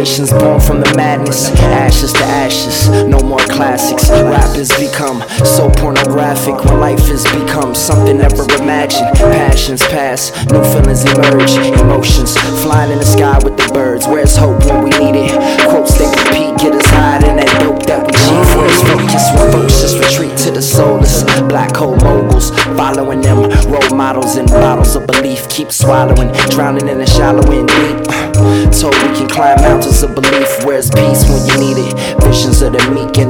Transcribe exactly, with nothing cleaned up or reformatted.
Nations born from the madness, ashes to ashes, no more classics. Rap has become so pornographic when life has become something never imagined. Passions pass, new feelings emerge, emotions flying in the sky with the birds. Where's hope when we need it? Quotes they repeat, get us higher than that dope that we cheat. Where's focus when ferocious retreat to the soulless? Black hole moguls following them role models and bottles of belief. Keep swallowing, drowning in the shallow and deep. Told we can climb mountains of belief. Where's peace when you need it? Visions of the meek and